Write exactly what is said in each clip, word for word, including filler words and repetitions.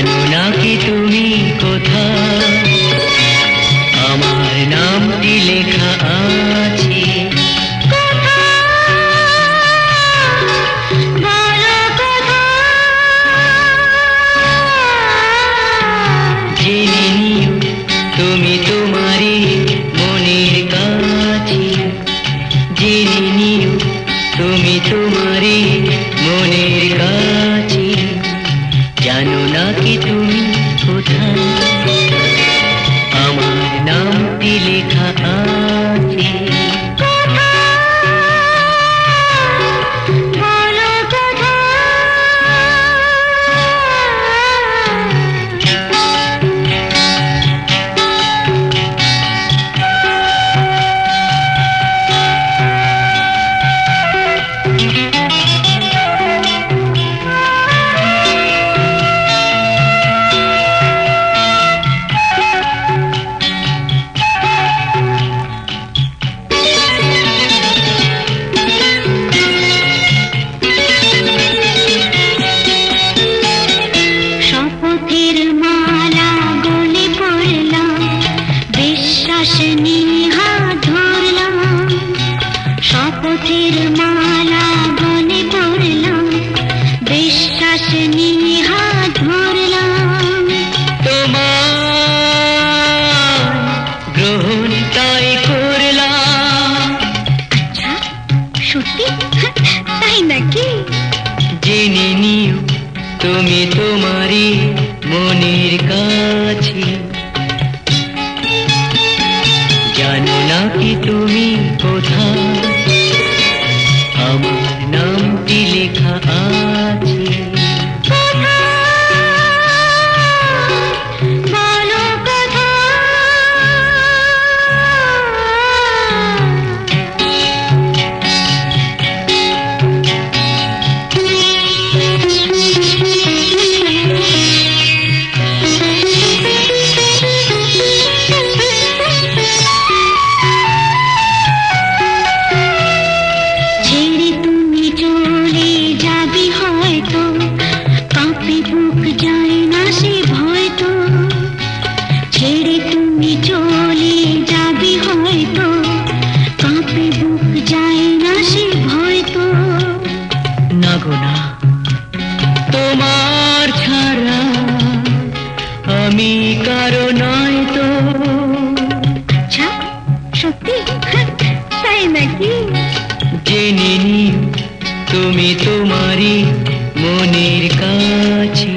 জানো নাকি তুমি কোথায় আমার নামটি লেখা আছে? জেনে নিও তুমি তোমারই মনের কাছে, জেনে নিও তুমি তোমারই মনের কাছে। জানো নাকি তুমি কোথায় আমার নামটি লেখা আছে? শপথের মালা গলে পড়লাম, বিশ্বাস নিয়ে হাত ধরলাম। তোমার গ্রহণ তাই করলাম। আচ্ছা, সত্যি তাই নাকি? জেনে নিও তুমি তোমারই মনের কাছে, জানো নাকি তুমি কোথায় আমার নামটি লেখা আছে? তোমার ছাড়া আমি কারো নয় তো। আচ্ছা, সত্যি তাই নাকি? জেনে নিও তুমি তোমারই মনের কাছে,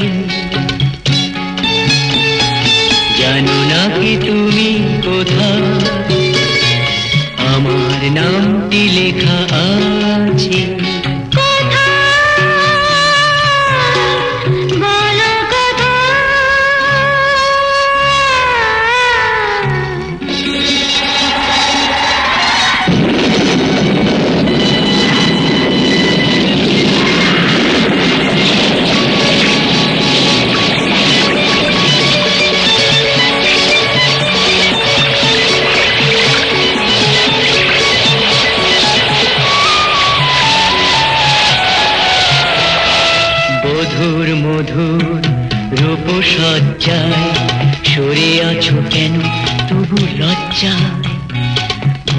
জানো নাকি তুমি কোথায় আমার নামটি লেখা আছে? মধুর মধুর রূপসজ্জায় সরে আছো কেন তবু লজ্জায়?